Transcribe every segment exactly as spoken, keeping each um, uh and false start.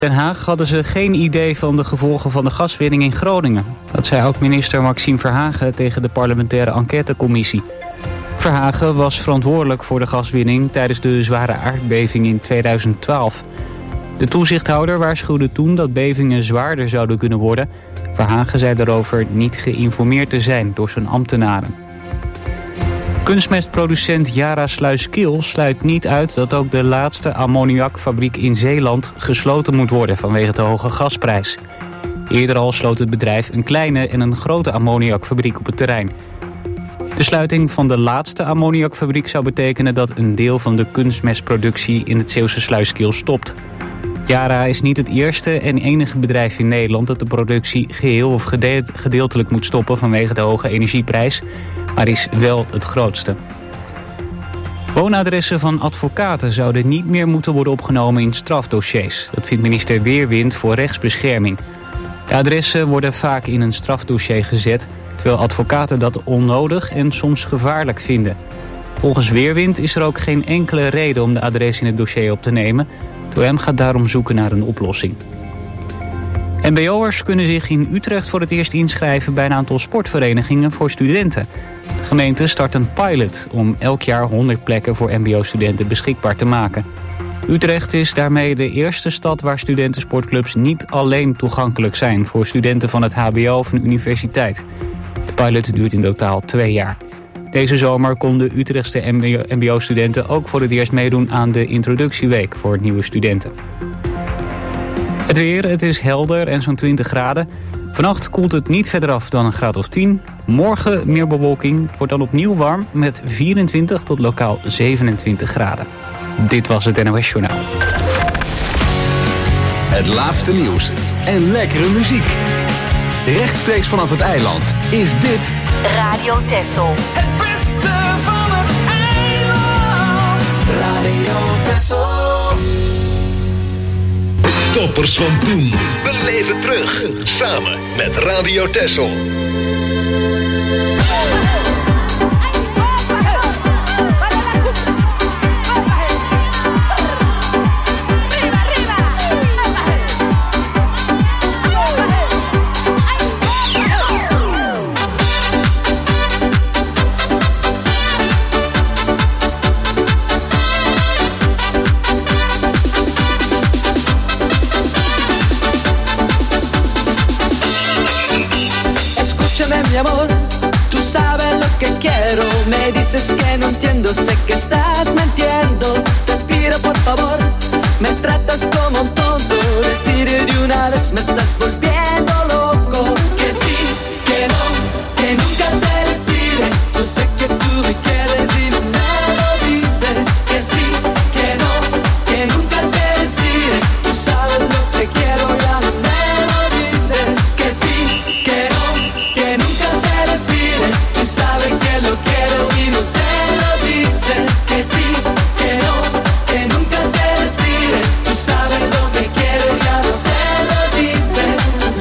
Den Haag hadden ze geen idee van de gevolgen van de gaswinning in Groningen. Dat zei ook minister Maxime Verhagen tegen de parlementaire enquêtecommissie. Verhagen was verantwoordelijk voor de gaswinning tijdens de zware aardbeving in tweeduizend twaalf. De toezichthouder waarschuwde toen dat bevingen zwaarder zouden kunnen worden. Verhagen zei daarover niet geïnformeerd te zijn door zijn ambtenaren. Kunstmestproducent Yara Sluiskil sluit niet uit dat ook de laatste ammoniakfabriek in Zeeland gesloten moet worden vanwege de hoge gasprijs. Eerder al sloot het bedrijf een kleine en een grote ammoniakfabriek op het terrein. De sluiting van de laatste ammoniakfabriek zou betekenen dat een deel van de kunstmestproductie in het Zeeuwse Sluiskil stopt. Yara is niet het eerste en enige bedrijf in Nederland dat de productie geheel of gedeeltelijk moet stoppen vanwege de hoge energieprijs, maar is wel het grootste. Woonadressen van advocaten zouden niet meer moeten worden opgenomen in strafdossiers. Dat vindt minister Weerwind voor rechtsbescherming. De adressen worden vaak in een strafdossier gezet, terwijl advocaten dat onnodig en soms gevaarlijk vinden. Volgens Weerwind is er ook geen enkele reden om de adres in het dossier op te nemen. Het O M gaat daarom zoeken naar een oplossing. M B O'ers kunnen zich in Utrecht voor het eerst inschrijven bij een aantal sportverenigingen voor studenten. De gemeente start een pilot om elk jaar honderd plekken voor M B O-studenten beschikbaar te maken. Utrecht is daarmee de eerste stad waar studentensportclubs niet alleen toegankelijk zijn voor studenten van het H B O of een universiteit. De pilot duurt in totaal twee jaar. Deze zomer konden Utrechtse M B O-studenten ook voor het eerst meedoen aan de introductieweek voor nieuwe studenten. Het weer, het is helder en zo'n twintig graden. Vannacht koelt het niet verder af dan een graad of tien. Morgen meer bewolking, wordt dan opnieuw warm met vierentwintig tot lokaal zevenentwintig graden. Dit was het N O S-journaal. Het laatste nieuws en lekkere muziek. Rechtstreeks vanaf het eiland is dit Radio Texel. Het beste van het eiland. Radio Texel. Toppers van toen. Beleef het terug. Samen met Radio Texel. Mi amor, tú sabes lo que quiero. Me dices que no entiendo, sé que estás mintiendo. Te pido por favor, me tratas como un tonto. Decir de una vez me estás volviendo loco. Que sí, que no, que nunca te decides. Yo sé que tú me quieres y no me lo dices. Que sí, que no, que nunca te decides. Tú sabes lo que quiero, ya no me lo dices. Que sí, que no, que nunca te decides. Tú sabes que lo quieres y no se lo dicen. Que sí, que no, que nunca te decides. Tú sabes lo que quieres, ya no se lo dicen.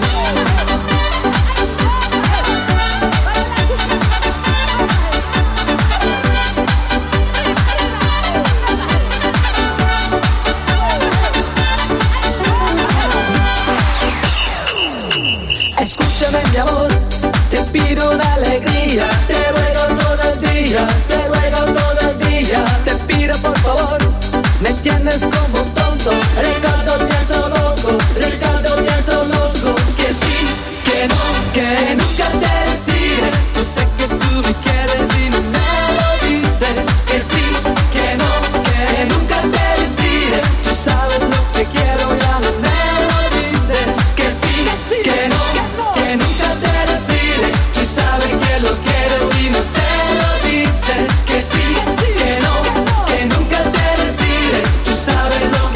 Escúchame mi amor, te pido una alegría, te ruego todo el día, te ruego todo el día, te pido por favor, me tienes como un tonto, Ricardo Diarto loco, Ricardo Diarto loco, que sí, que no, que nunca te decides, yo sé que tú me quieres y no me lo dices, que sí, que no, que nunca te decides, tú sabes lo que quiero, ya no me lo dices, que sí, que no, que nunca te decides, tú sabes que lo quieres y no se lo dicen, que sí, que no, que nunca te decides, tú sabes lo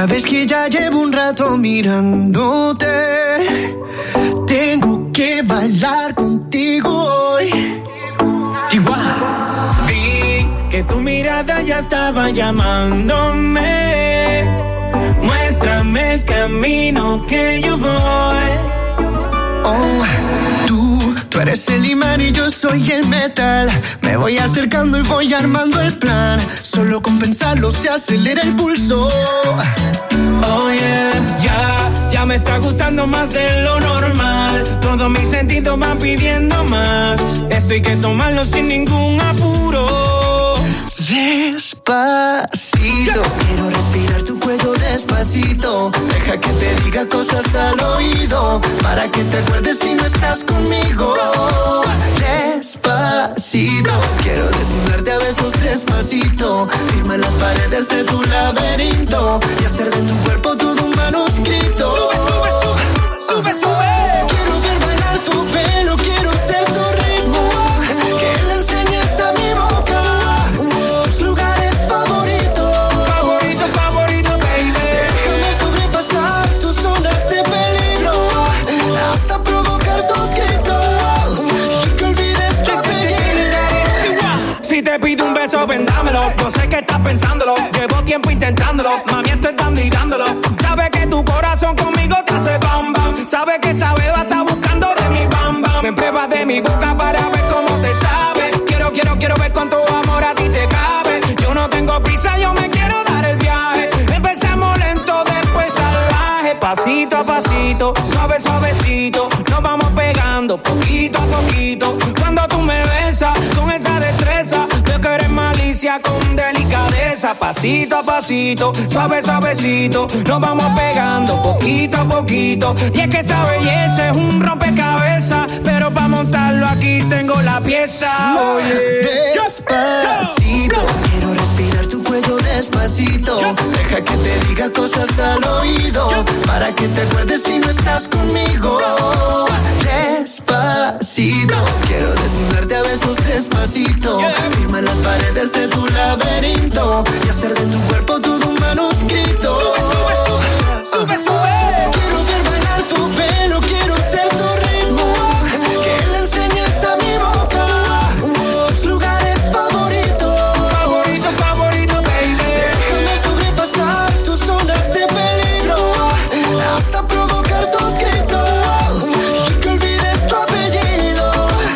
Sabes que ya llevo un rato mirándote. Tengo que bailar contigo hoy. Chihuahua. Vi que tu mirada ya estaba llamándome. Muéstrame el camino que yo voy. Oh, tú, tú eres el imán y yo soy el metal. Me voy acercando y voy armando el plan. Solo con pensarlo se acelera el pulso. Oh yeah, ya, ya me está gustando más de lo normal. Todos mis sentidos van pidiendo más. Esto hay que tomarlo sin ningún apuro. Despacito, quiero respirar tu cuello despacito. Deja que te diga cosas al oído, para que te acuerdes si no estás conmigo. Despacito, quiero desnudarte a besos despacito. Firma las paredes de tu laberinto y hacer de tu cuerpo todo un manuscrito. Sube, sube, sube, sube, sube. Quiero ver bailar tu pelo, quiero ser tu ritmo. Que le enseñes a mi boca tus lugares favoritos. Favorito, favorito, baby. Déjame sobrepasar tus zonas de peligro, hasta provocar tus gritos y que olvides tu apellido. Si te pido un beso, vendámelo. Yo sé que estás pensándolo. Llevo tiempo intentándolo. Mami, estoy dando y dándolo. Sabes que tu corazón conmigo te hace bam bam. Sabes que esa beba está buscando de mi bam bam. Me pruebas de mi boca para ver cómo te sabe. Quiero, quiero, quiero ver cuánto amor a ti te cabe. Yo no tengo prisa, yo me quiero dar el viaje. Empezamos lento, después salvaje. Pasito a pasito, suave, suavecito. Nos vamos pegando poquito a poquito. Cuando tú me besas con esa destreza, veo que eres malicia con delicadeza. Pasito a pasito, suave, suavecito. Nos vamos pegando poquito a poquito. Y es que esa belleza es un rompecabezas, pero para montarlo aquí tengo la pieza. Oye, despacito, quiero respirar tu cuello despacito. Deja que te diga cosas al oído, para que te acuerdes si no estás conmigo. Despacito, quiero desnudarte a besos despacito. Firma las paredes de tu laberinto y hacer de tu cuerpo todo un manuscrito. Sube, sube, sube, sube, sube. Quiero ver bailar tu pelo, quiero ser tu ritmo. Que le enseñes a mi boca tus lugares favoritos. Favorito, favorito, baby. Déjame sobrepasar tus zonas de peligro, hasta provocar tus gritos y que olvides tu apellido.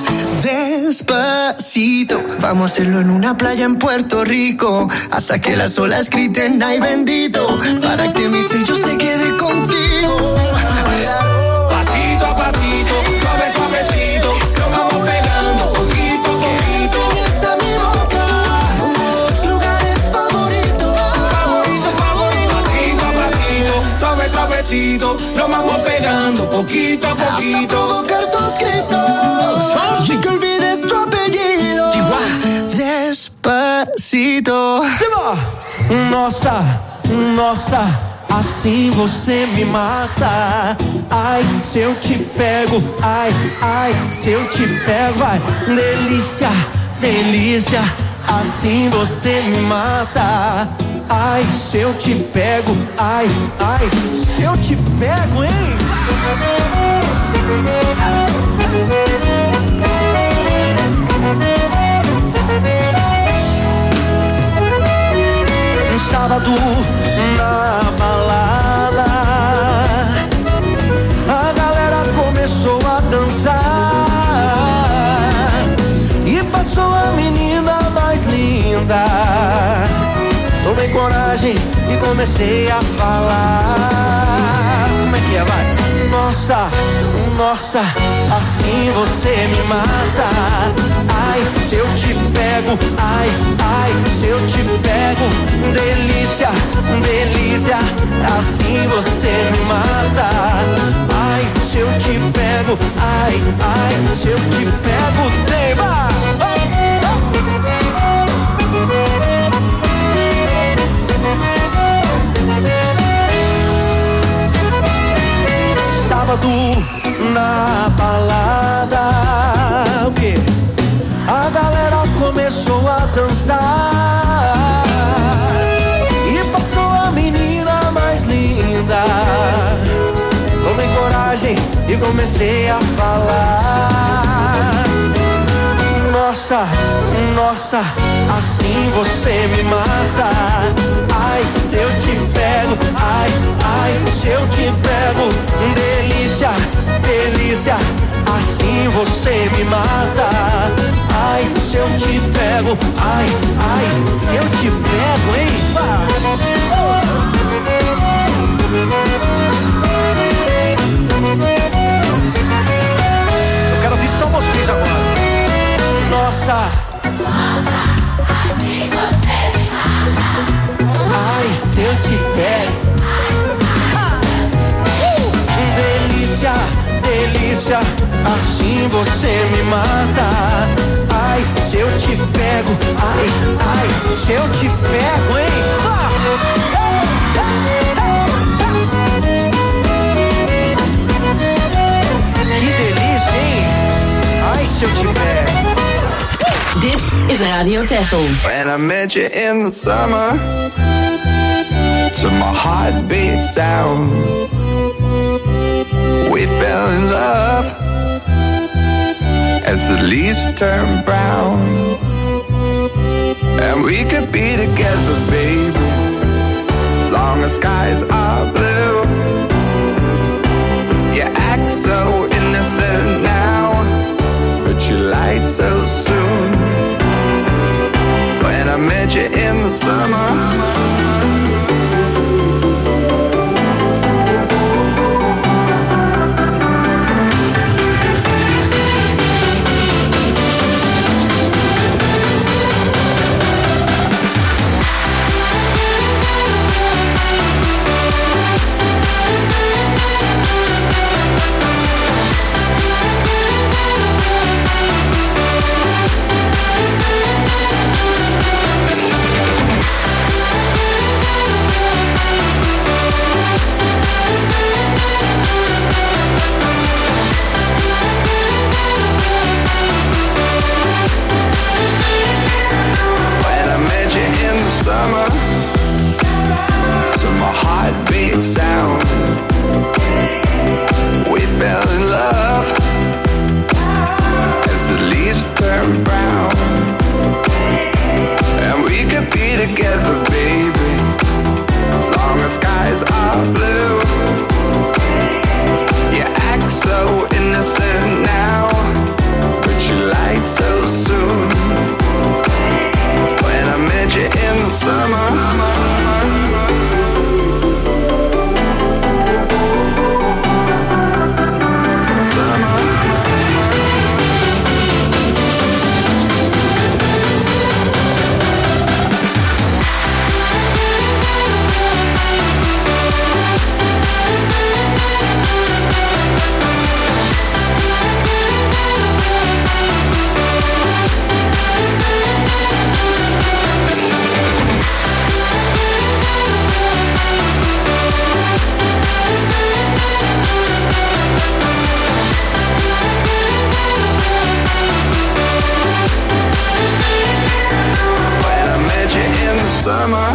Despacito, vamos a hacerlo en una playa en Puerto Rico, hasta que las olas griten ay bendito, para que mi sello se quede contigo. Pasito a pasito, suave, suavecito. Nos vamos pegando poquito a poquito. Enseñas a mi boca tus lugares favoritos. Favorito, favorito. Pasito a pasito, suave, suavecito. Nos vamos pegando poquito a Hasta poquito. provocar tus gritos y que olvides tu apellido. Despacito. Nossa, nossa, assim você me mata. Ai, se eu te pego, ai, ai, se eu te pego, ai, delícia, delícia, assim você me mata. Ai, se eu te pego, ai, ai, se eu te pego, hein? Sábado na balada, a galera começou a dançar e passou a menina mais linda. Tomei coragem e comecei a falar. Como é que é, vai? Nossa, nossa, assim você me mata. Ai, se eu te pego, ai, ai, se eu te pego, delícia, delícia, assim você me mata. Ai, se eu te pego, ai, ai, se eu te pego, tema. Oh, oh. Sábado na balada, o quê? A galera começou a dançar e passou a menina mais e comecei a falar. Nossa, nossa, assim você me mata. Ai, se eu te pego, ai, ai, se eu te pego. Delícia, delícia, assim você me mata. Ai, se eu te pego, ai, ai, se eu te pego, hein? Eu quero ouvir só vocês agora. Nossa, nossa, assim você me mata. Ai, se eu te pego. Ah. Uh. Delícia, delícia, assim você me mata. Ai, se eu te pego. Ai, ai, se eu te pego, hein? Ah. Que delícia, hein? Ai, se eu te pego. Dit is Radio Texel. When I met you in the summer, to my heartbeat sound, we fell in love as the leaves turn brown. And we could be together, baby, as long as skies are blue. You act so innocent now, but you lied so soon. When I met you in the summer, summer, to my heartbeat sound, we fell in love as the leaves turn brown. And we could be together, baby, as long as skies are blue. You act so innocent now, but you lied so soon. When I met you in the summer, summer.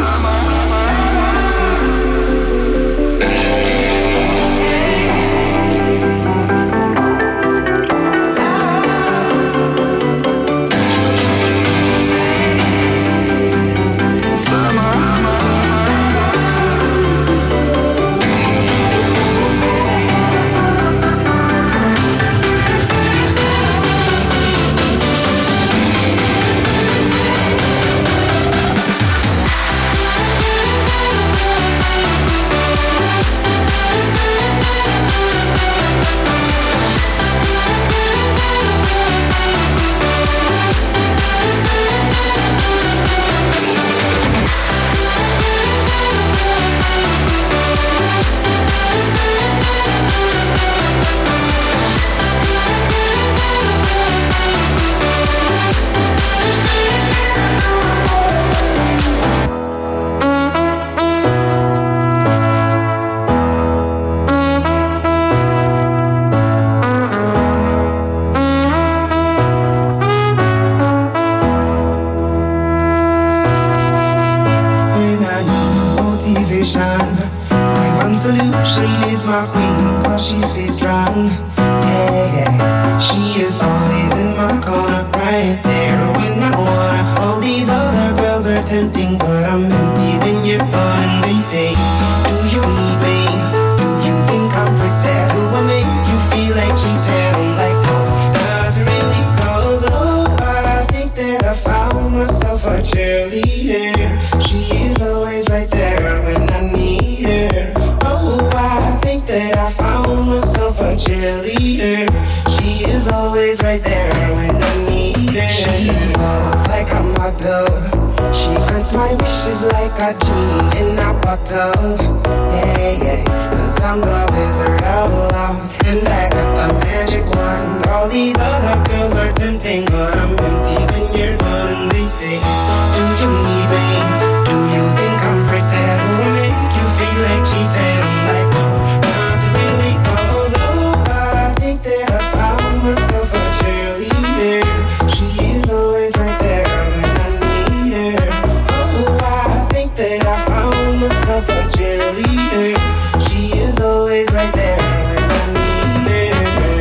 My queen, cause she stays strong. Yeah, yeah. She is always in my corner, right there when I wanna. All these other girls are tempting, but I'm empty when you're gone. And they say, do you need me? Do you think I'm pretty? Do I make you feel like cheating? I'm like, oh, not really, cause oh, I think that I found myself a cheerleader. She is always right there when I need her. Oh, I think that I found myself a cheerleader. She is always right there when I need her. She looks like a model. She grants my wishes like a genie in a bottle. Yeah, yeah, cause I'm the wizard of love, and I got the magic wand. All these other girls are tempting, but I'm empty when you're gone. And they say, do you need me? Do you think I'm pretty? Do I make you feel like cheating? I'm like, no, not really, cause oh, I think that I found myself a cheerleader. She is always right there when I need her. Oh, I think that I found myself a cheerleader. She is always right there when I need her.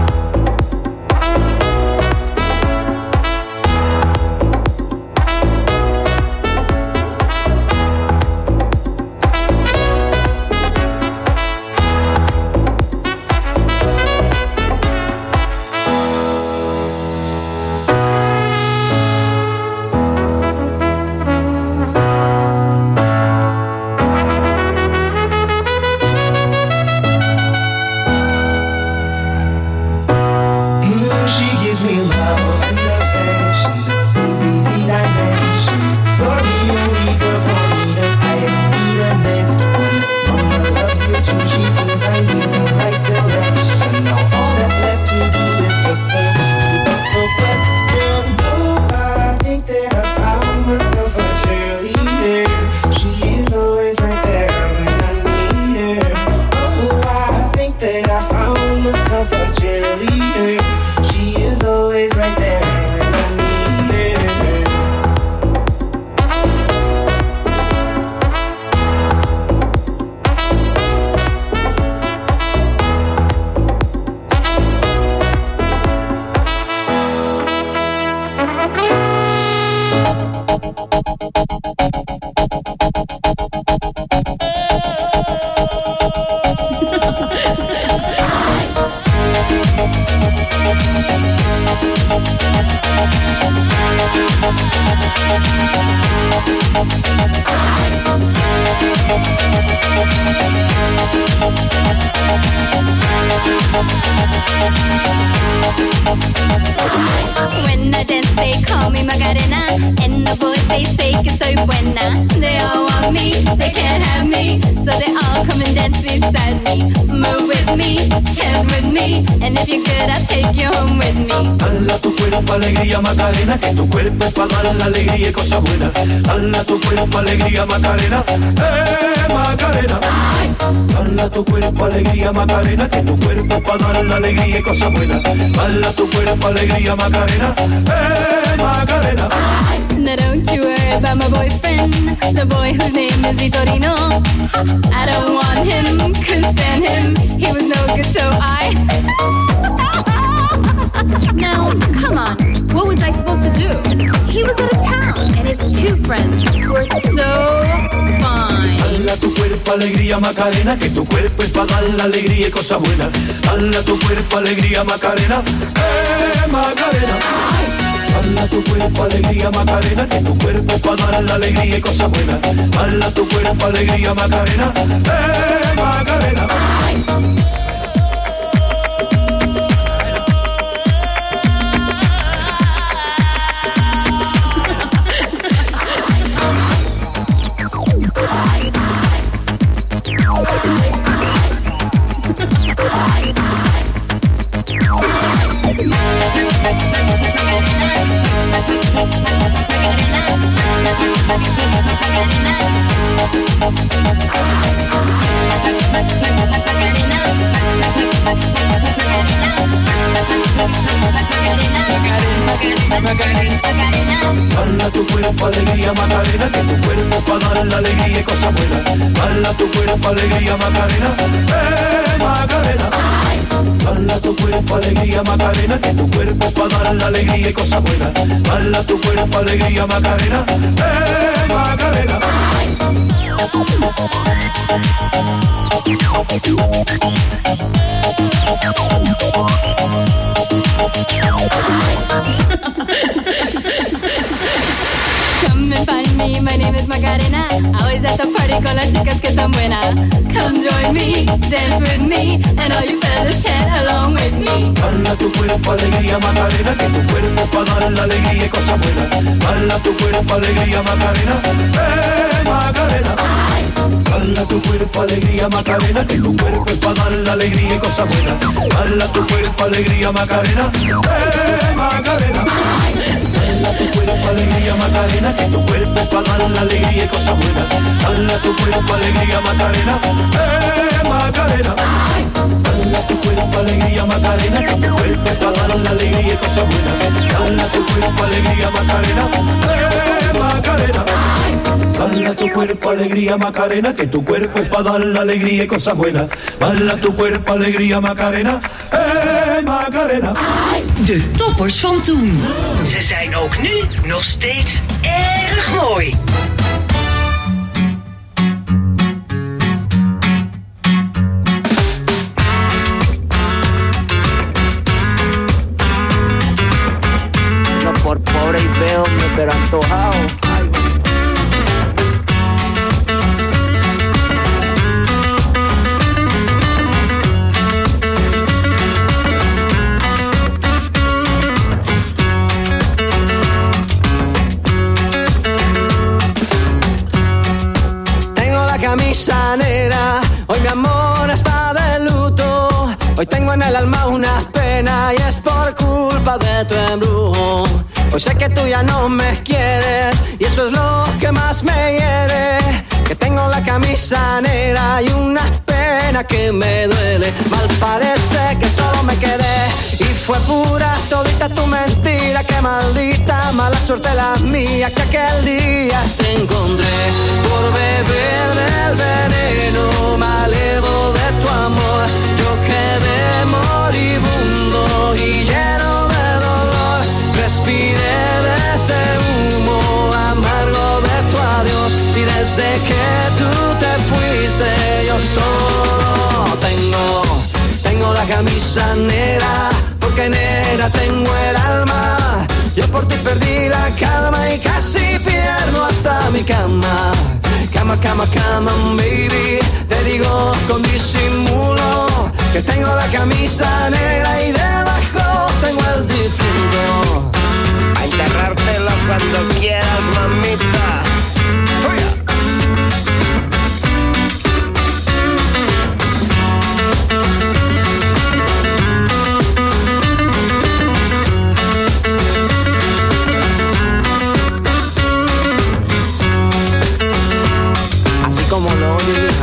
When I dance, they call me Macarena, and the boys they say que soy buena. They all want me, they can't have me, so they all come and dance beside me. Move with me, chant with me, and if you're good, I'll take you home with me. Dala tu cuerpo alegría Macarena, que tu cuerpo es para dar la alegría y cosas buenas. Dala tu cuerpo alegría Macarena, eh Macarena. Dala tu cuerpo alegría Macarena, que tu cuerpo es para dar la alegría y cosas buenas. Dala tu cuerpo alegría Macarena, eh Macarena. Now don't you worry about my boyfriend, the boy whose name is Vitorino. I don't want him, couldn't stand him, he was no good, so I... Now, come on, what was I supposed to do? He was out of town, and his two friends were so fine. Dala tu cuerpo alegría Macarena, que tu cuerpo es para dar la alegría y cosas buenas. Dala tu cuerpo alegría Macarena, eh Macarena. Dala tu cuerpo alegría Macarena, que tu cuerpo es para dar la alegría y cosas buenas. Dala tu cuerpo alegría Macarena, eh Macarena. cuerpo alegría Macarena, que tu cuerpo pa' dar la alegría y cosas buenas. Dale a tu cuerpo alegría Macarena, eh Macarena. Dale a tu cuerpo alegría Macarena, que tu cuerpo pa' dar la alegría y cosas buenas. Dale a tu cuerpo alegría Macarena, eh Macarena. Come and find me, my name is Macarena. Always at the party con las chicas que están buenas. Come join me, dance with me, and all you fellas chat along with me. Dale a tu cuerpo alegría Macarena, que tu cuerpo pa' dar la alegría y cosas buenas. Dale a tu cuerpo alegría Macarena, eh Macarena. Dale a tu cuerpo alegría Macarena, que tu cuerpo es pa' dar la alegría y cosas buenas. Dale a tu cuerpo alegría Macarena, eh Macarena. Dale a tu cuerpo alegría Macarena, que tu cuerpo es pa' dar la alegría y cosas buenas. Dale a tu cuerpo alegría Macarena, eh Macarena. Dale a tu cuerpo alegría Macarena, que tu cuerpo es pa' dar la alegría y cosas buenas. Dale a tu cuerpo alegría Macarena, eh Macarena. Dale a tu cuerpo alegría Macarena, que tu cuerpo es pa' dar la alegría y cosas buenas. Dale a tu cuerpo alegría Macarena, eh Macarena. De toppers van toen. Ze zijn ook nu nog steeds erg mooi. No por pobre y feo, pero antojado. Camisa negra, hoy mi amor está de luto. Hoy tengo en el alma una pena y es por culpa de tu embrujo. Hoy sé que tú ya no me quieres y eso es lo que más me hiere. Que tengo la camisa negra y una pena que me duele. Mal parece que solo me quedé y fue pura todita tu mentira. Que maldita mala suerte la mía, que aquel día te encontré por beber del veneno malevo de tu amor. Yo quedé moribundo y lleno de dolor. Respiré de ese humo amargo de tu adiós y desde que tú te fuiste yo solo tengo, tengo la camisa negra, porque negra tengo el alma. Yo por ti perdí la calma y casi pierdo hasta mi cama. Cama, cama, cama, baby, te digo con disimulo que tengo la camisa negra y debajo tengo el difunto. A enterrártelo cuando quieras, mamita. Como no, hija.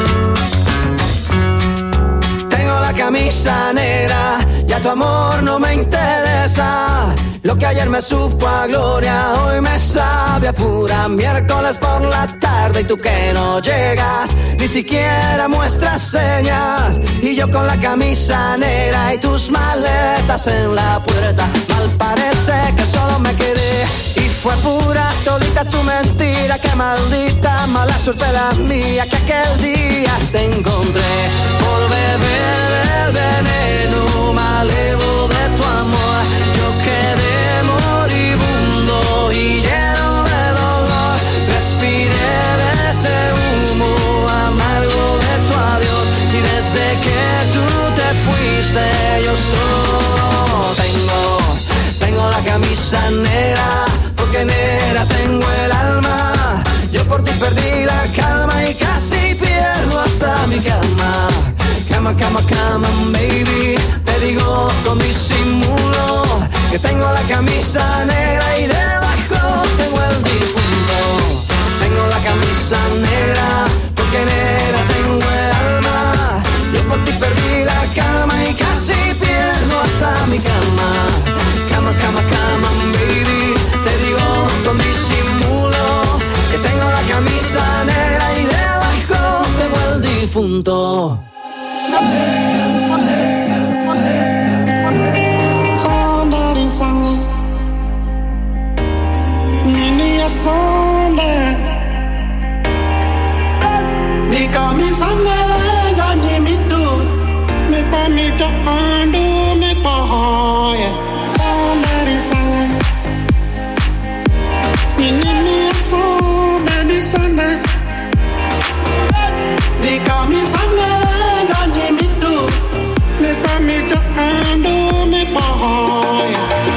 Tengo la camisa negra, ya tu amor no me interesa. Lo que ayer me supo a gloria, hoy me sabe a pura. Miércoles por la tarde y tú que no llegas, ni siquiera muestras señas. Y yo con la camisa negra y tus maletas en la puerta. Mal parece que solo me quedé y fue pura todita tu mentira. Que maldita mala suerte la mía, que aquel día te encontré por beber del veneno malevo de tu amor. Yo quedé moribundo y lleno de dolor. Respiré de ese humo amargo de tu adiós y desde que tú te fuiste yo solo tengo, tengo la camisa negra, porque negra tengo el alma. Yo por ti perdí la calma y casi pierdo hasta mi cama. Cama, cama, cama, baby, te digo con disimulo que tengo la camisa negra y debajo tengo el difunto. Tengo la camisa negra, porque negra tengo el alma. Yo por ti perdí la calma y casi pierdo hasta mi cama. Cama, cama, cama, baby, te digo con disimulo difunto. Sondari sange, nini ya sonde, ni kami sange gani mitu, me pa mi to andu me pa hoye. Sondari sange, nini ya sonde di sonde, ni kami sange gani mitu, me pa mi to andu me pa hoye.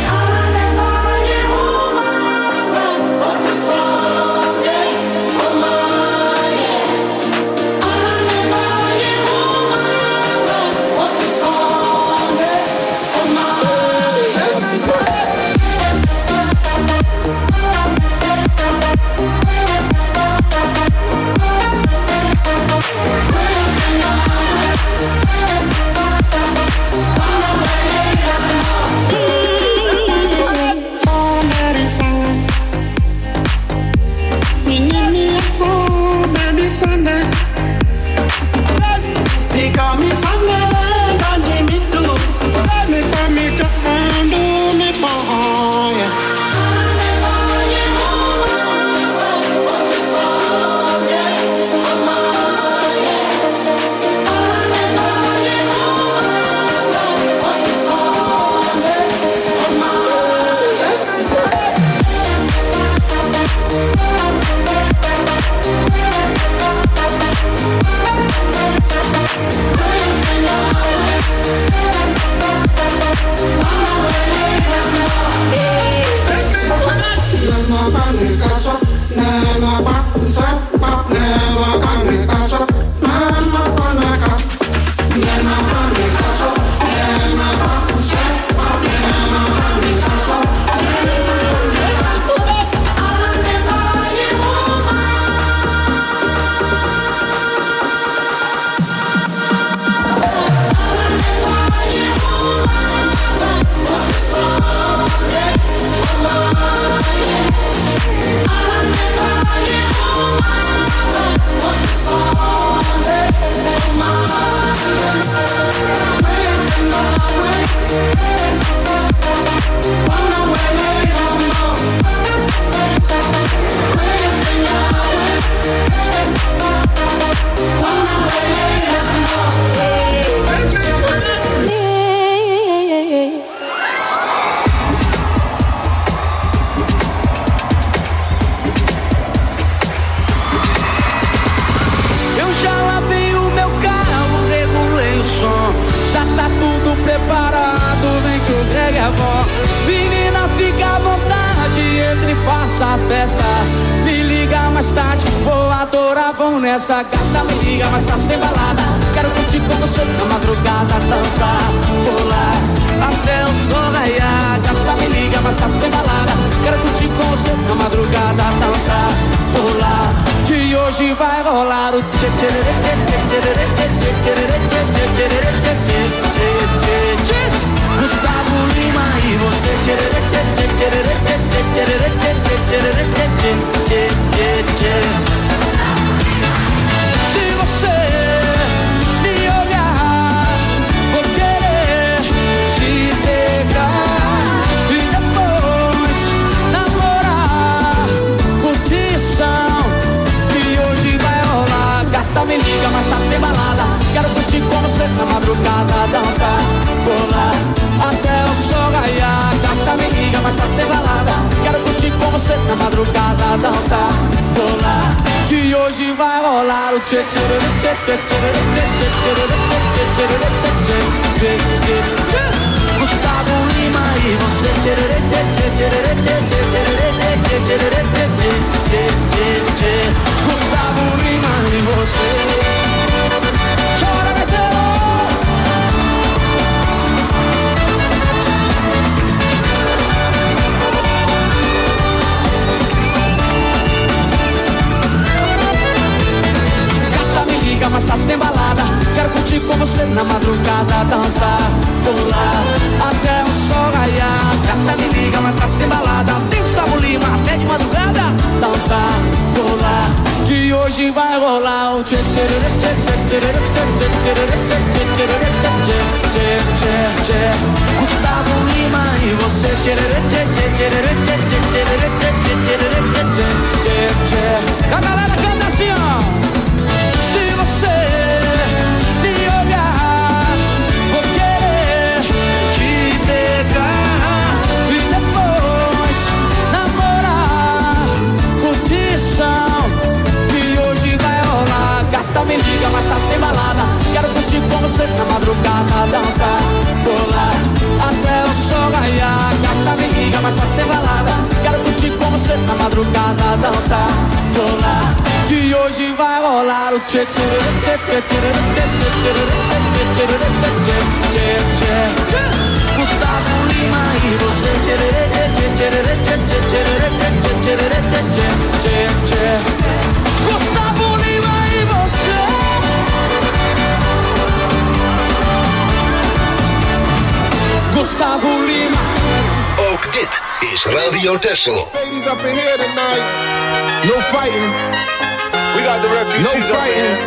Essa gata me liga, mas tarde tem balada. Quero curtir com você na madrugada, dançar, pular até o sol raiar. Gata me liga, mas tarde tem balada. Quero curtir com você na madrugada, dançar, pular. Que hoje vai rolar o tchê tchê tchê tchê tchê tchê tchê tchê tchê tchê tchê. Gustavo Lima e você tchê tchê tchê tchê tchê tchê tchê tchê tchê tchê. Se você me olhar, vou querer te pegar e depois namorar. Curtição que hoje vai rolar. Gata me liga, mas tá sem balada. Quero curtir com você na madrugada, dançar, pular até o sol raiar. Gata me liga, mas tá sem balada. Quero curtir com você na madrugada, dançar, pular. Que hoje vai rolar o tchê tchê tchê tchê tchê tchê tchê tchê. Gustavo Lima e você tchê tchê tchê tchê tchê tchê tchê. Gustavo Lima e você. Chora, Gaiteiro! Mas tarde tem balada. Quero curtir com você na madrugada, dançar, pular até o sol raiar. Gata me liga, mas tarde tem balada. Tem Gustavo Lima até de madrugada, dançar, pular. Que hoje vai rolar o Gustavo Lima e você. A galera canta assim, ó. Se você me olhar, vou querer te pegar e depois namorar. Curtição que hoje vai rolar. Gata me liga, mas tá sem balada. Quero curtir com você na madrugada, dançar, pular até o sol raiar. Gata me liga, mas tá sem balada. Quero curtir com você na madrugada, dançar, pular, que hoje vai rolar o tchê tchê tchê tchê tchê tchê tchê. Gustavo Lima e você. Gustavo Lima e você. Gustavo Lima. Ook dit is Radio Texel. Ladies up in here tonight. No fighting. We got the refugees no fighting.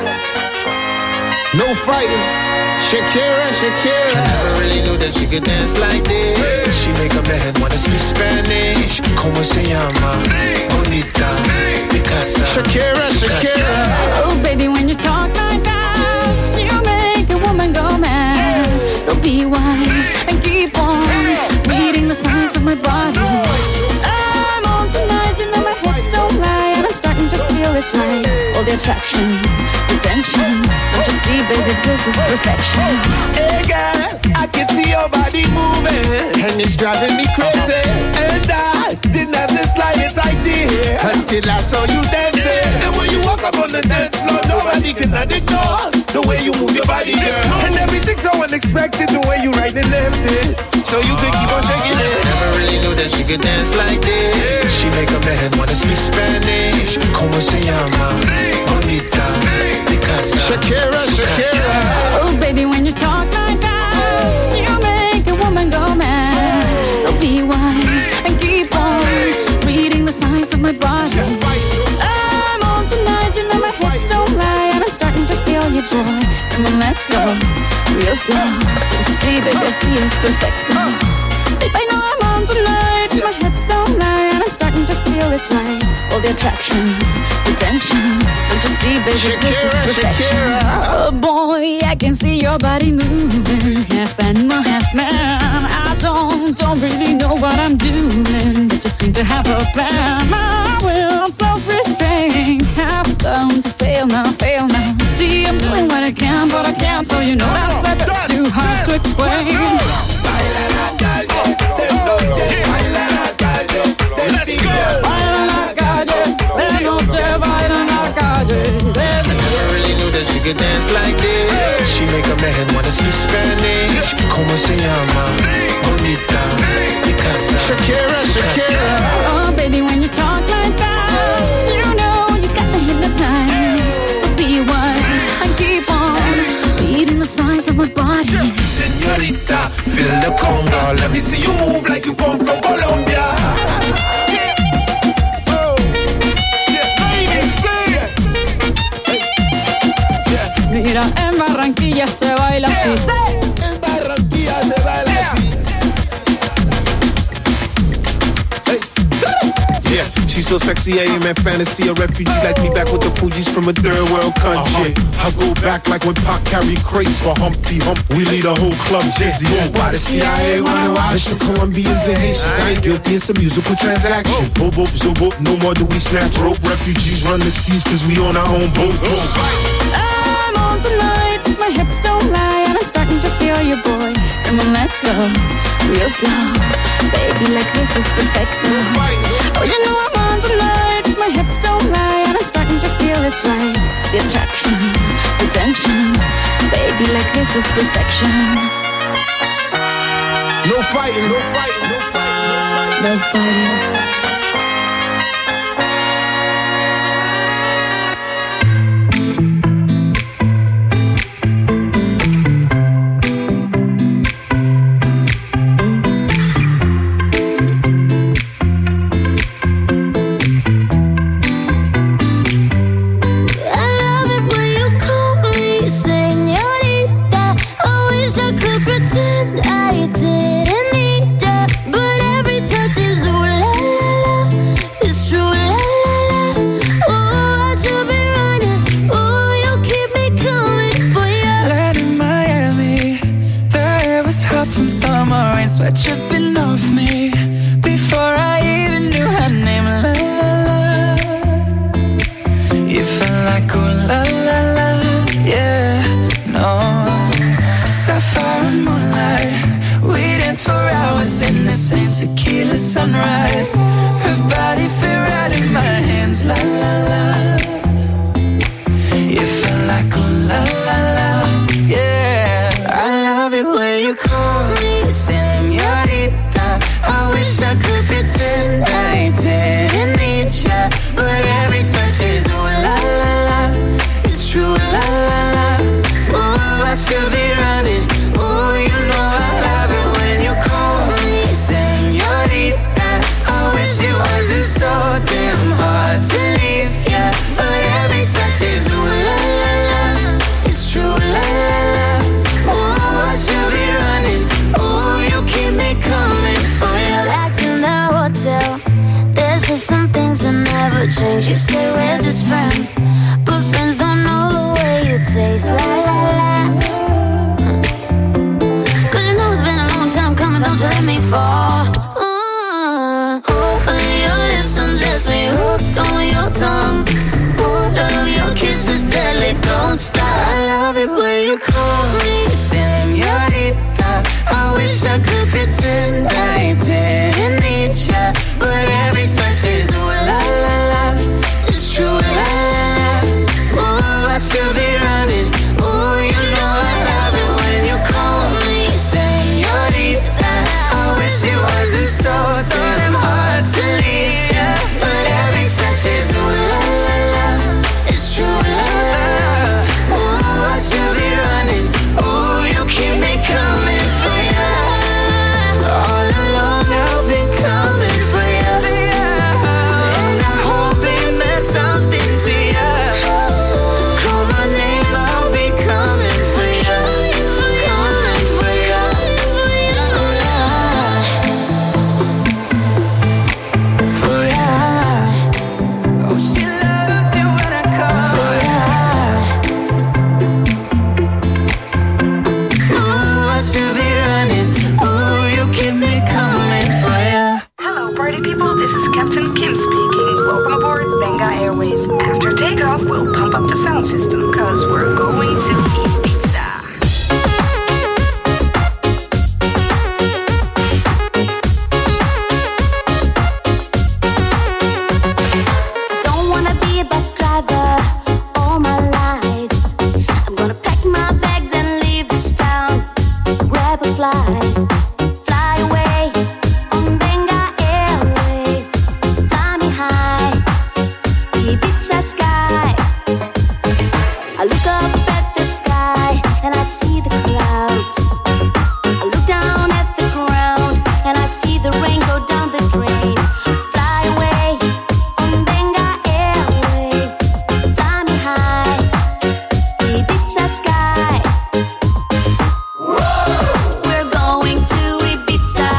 No fighting. Shakira, Shakira. I never really knew that she could dance like this. She make up her head wanna speak Spanish. Como se llama? Bonita. Picasa. Shakira, Shakira. Oh baby, when you talk like that, you make a woman go mad. So be wise and keep on reading the signs of my body. I'm on tonight, you know my hips don't lie, and I'm starting to feel it's right. All the attraction, the tension. Don't you see, baby, this is perfection. Hey girl, I can see your body moving, and it's driving me crazy. And I didn't have the slightest idea until I saw you dancing. And when you walk up on the dance floor, nobody can ignore the way you move your body, girl. And everything's so unexpected, the way you right and left it, so you can keep on shaking it. Never really knew that she could dance like this. She make up her head wanna speak Spanish. Como se llama? Bonita. Picasa. Shakira, Shakira. Oh baby, when you talk like that, you make a woman go mad. So be wise and keep on reading the signs of my body. I'm on tonight, you know my hips don't lie, and I'm starting to feel you, boy. Come on, let's go real slow. Don't you see, baby, I see it's perfect. Babe, I know I'm on tonight, my hips don't lie, and I'm starting to feel it's right. All the attraction, the tension. Don't you see, baby, Shakira, this is perfection. Shakira. Oh boy, I can see your body moving, half animal, half man. I don't, don't really know what I'm doing, but just seem to have a plan. My will, self-restraint, have come to fail now, fail now. See, I'm doing what I can, but I can't, so you know that's a bit too hard to explain. Let's go! Never really knew that she could dance like this. She make up her head wanna speak Spanish. Como se llama? Bonita. Picasa. Shakira, Shakira. Oh baby, when you talk like that, you know you got me hypnotized. So be wise and keep on reading the signs of my body. Señorita, feel the conga. Let me see you move like you come from Colombia. Mira, en Barranquilla se baila así. En Barranquilla se baila así. Yeah, she's so sexy, I ain't in fantasy. A refugee like me back with the Fugees from a third world country. Uh-huh. I go back like when Pac carried crates for Humpty Hump. We lead a whole club dizzy. Yeah. Why the C I A wanna watch the Colombians and Haitians? I ain't guilty, it's a musical transaction. Boop, boop, so boop, no more do we snatch rope. Refugees run the seas cause we on our own boat. I'm on tonight, my hips don't lie, and I'm starting to feel you, boy. Come on, let's go real slow. Baby, like this is perfect. Oh, you know I'm on tonight, my hips don't lie, and I'm starting to feel it's right. The attraction, the tension. Baby, like this is perfection. No fighting, no fighting, no fighting, no fighting. No fighting. I love it when say some things that never change. You say we're just friends, but friends don't know the way you taste. La la la. Cause you know it's been a long time coming, don't you let me fall. Uh, when your lips undress me, hooked on your tongue. Love your kisses deadly, don't stop. I love it when you call me señorita. I wish I could pretend I didn't need ya, but every touch is ooh la la la. It's true, la la la. Ooh, I should be running. Ooh, you know I love it when you call me señorita. I wish it wasn't so, so damn hard to leave ya, but every touch is ooh la la la. It's true, la la la. Ooh, I should be running. Ooh, you keep me coming for ya. All along I've been coming for ya, and I hope it meant something to ya. Call my name, I'll be coming for ya, coming for ya. For ya. Oh, she loves you when I call for ya. Ooh, I should be running. Ooh, you keep me coming for ya. Hello, party people. This is Captain Kim speaking. Welcome aboard Benga Airways. After takeoff, we'll pump up the sound system, cause we're going to eat pizza. Don't wanna be a bus driver all my life. I'm gonna pack my bags and leave this town. Grab a flight, fly away on Benga Airways. Fly me high, Ibiza sky. I look up at the sky and I see the clouds. I look down at the ground and I see the rain go down the drain. Fly away on Benga Airways. Fly me high, Ibiza sky. We're going to Ibiza.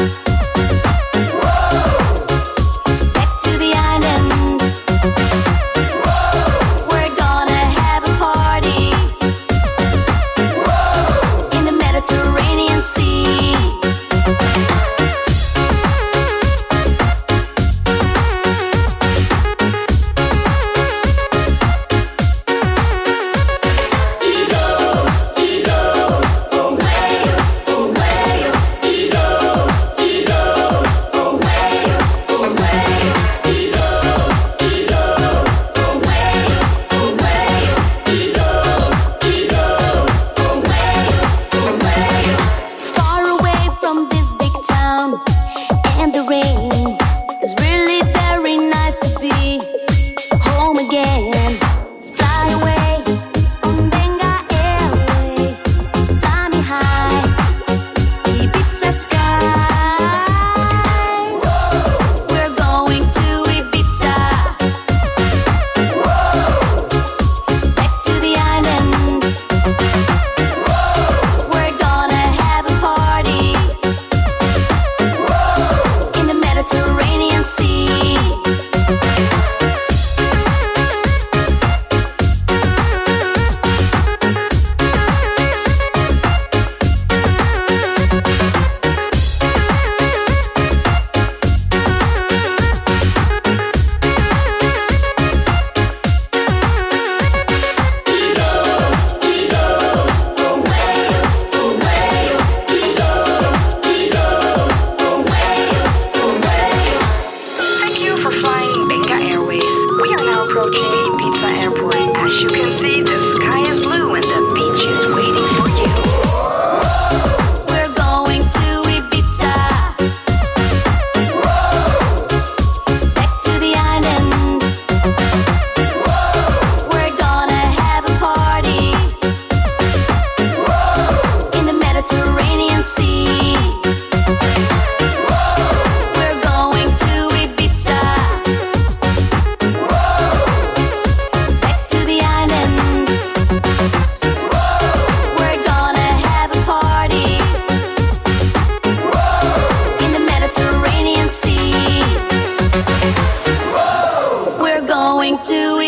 Back to the island. We're gonna have a party in the Mediterranean Sea. Far away from this big town and the rain. It's really very nice to be home again. Fly away on Benga Airways. Fly me high, Ibiza sky. We're going to Ibiza. Back to the island. We're gonna have a party in the Mediterranean Sea. Thank you for flying Benga Airways. We are now approaching Ibiza Airport. As you can see, the sky is blue and the beach is waiting for you. We're going to Ibiza. Back to the island. We're gonna have a party in the Mediterranean Sea. We're going to Ibiza. Back to the island.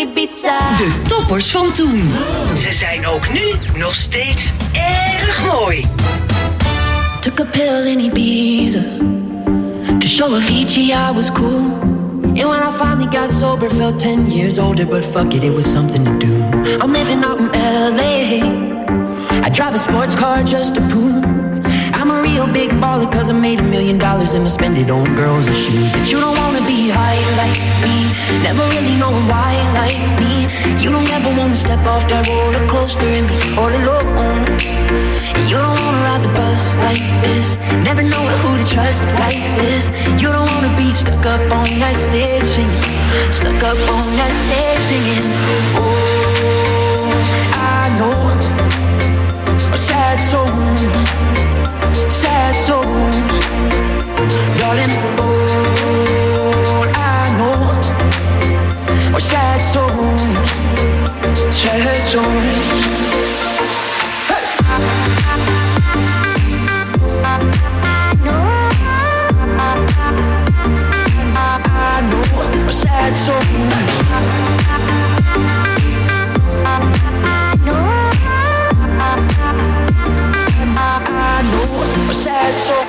Ibiza. De toppers van toen. Ze zijn ook nu nog steeds erg mooi. Took a pill in Ibiza to show Avicii I was cool. And when I finally got sober, felt ten years older, but fuck it, it was something to do. I'm living out in L A. I drive a sports car just to prove I'm a real big baller, cause I made a million dollars and I spend it on girls and shoes. But you don't wanna be high like me, never really knowing why like me. You don't ever wanna step off that roller coaster and be all alone. And you don't wanna ride the bus like this, never know who to trust like this. You don't wanna be stuck up on that stage singing, stuck up on that stage singing. Oh, I know a sad soul, sad souls, darling, all I know are sad souls, sad souls. Hey! I know a sad souls. I know a sad soul.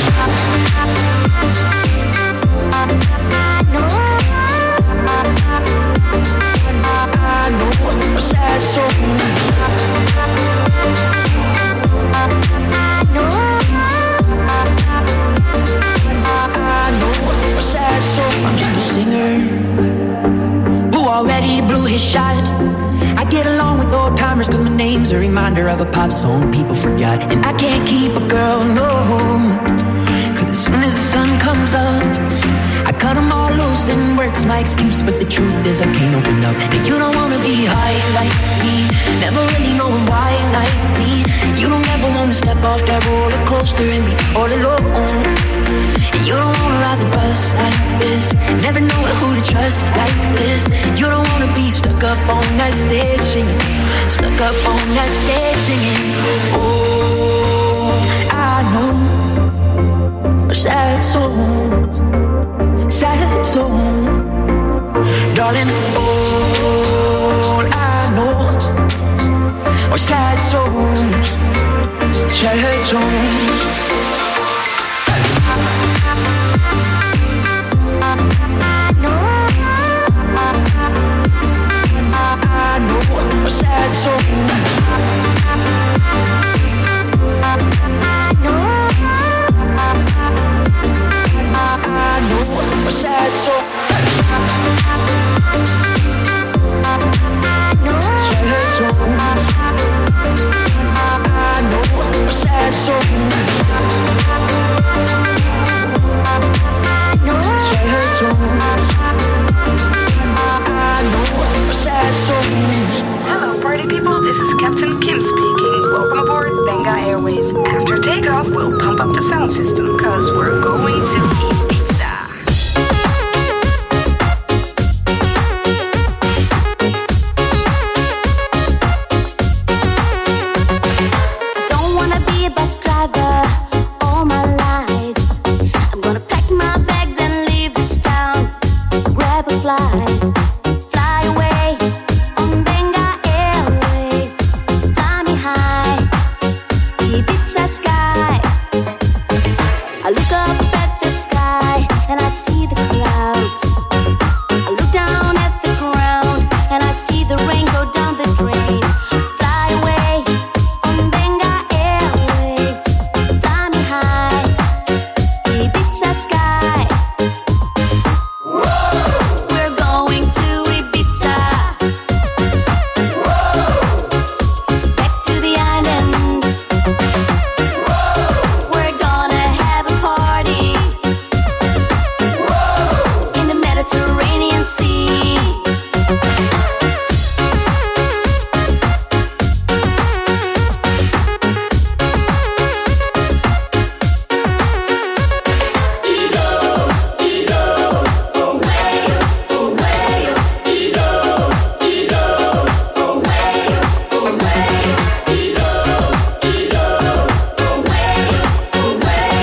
I know a sad soul. I know a sad soul. I'm just a singer who already blew his shot. I get along with old timers cause my name's a reminder of a pop song people forgot. And I can't keep a girl, no, cause as soon as the sun comes up I cut them all loose and work's my excuse. But the truth is I can't open up. And you don't wanna be high like me, never really knowing why like me. You don't ever wanna step off that roller coaster and be all alone. And you don't wanna ride the bus like this, never know who to trust like this. You don't wanna be stuck up on that stage singing, stuck up on that stage singing. Oh, I know sad souls, sad souls, darling. All I know are sad souls, sad souls. A sad soul. I know a sad soul. Sad soul. I know a sad soul. Sad soul. I know a sad soul. Hello, party people. This is Captain Kim speaking. Welcome aboard Benga Airways. After takeoff, we'll pump up the sound system, cause we're going to eat pizza. I don't wanna be a bus driver all my life. I'm gonna pack my bags and leave this town, grab a flight.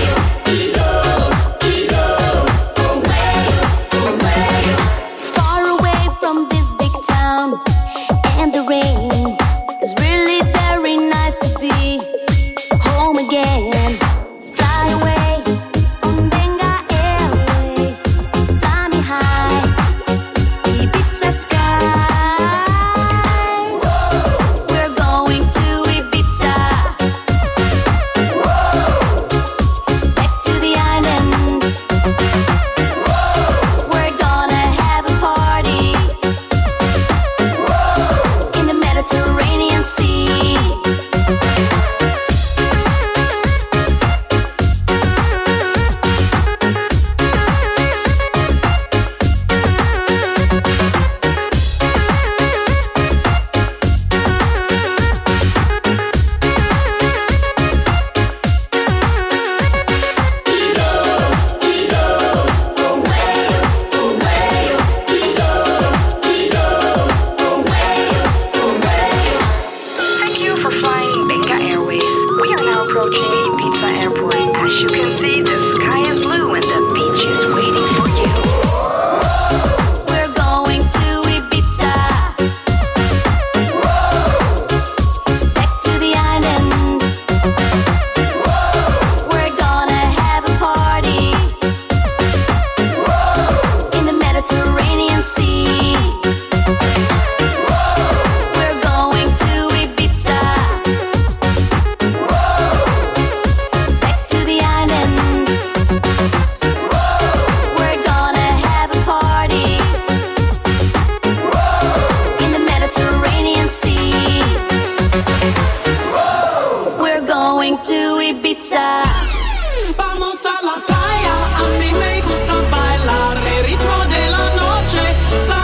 Far Sea. We're going to Ibiza. Back to the island. We're gonna have a party in the Mediterranean Sea. We're going to Ibiza. Vamos a la playa, a mí me gusta bailar el ritmo de la noche.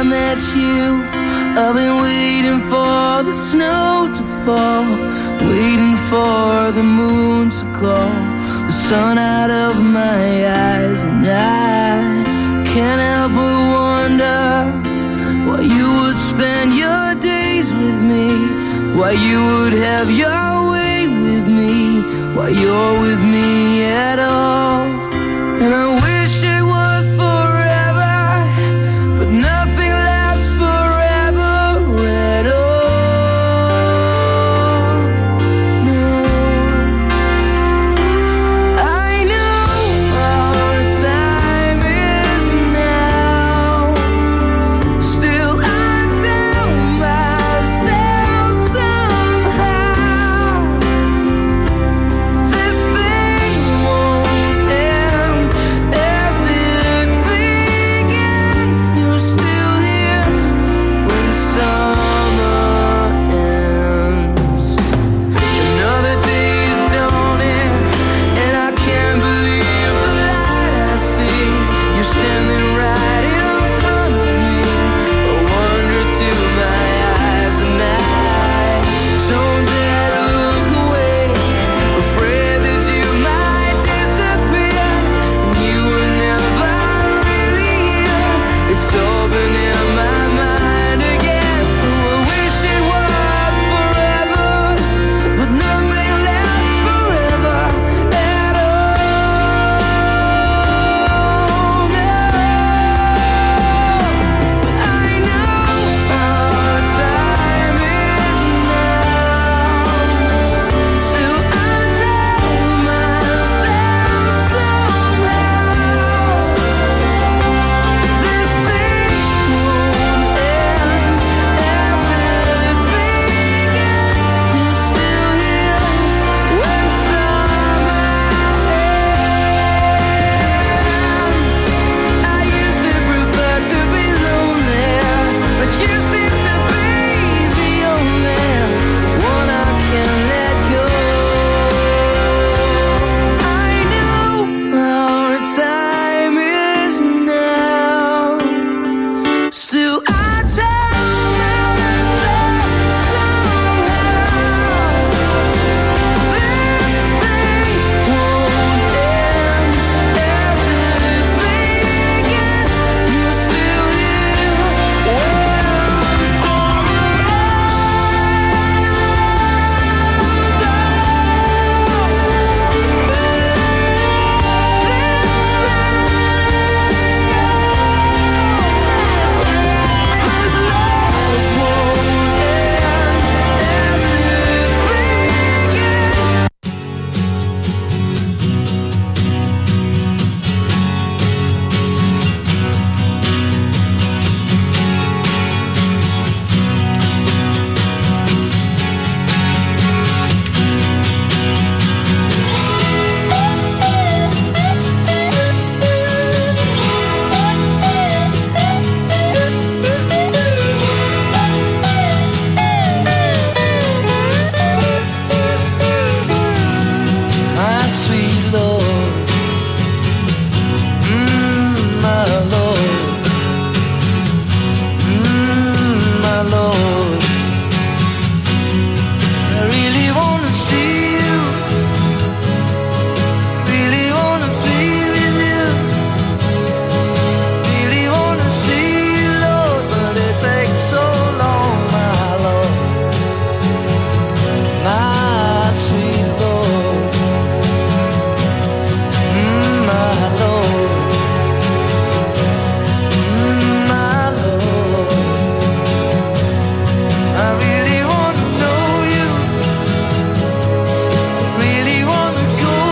met you, I've been waiting for the snow to fall, waiting for the moon to call the sun out of my eyes. And I can't help but wonder why you would spend your days with me, why you would have your way with me, why you're with me at all.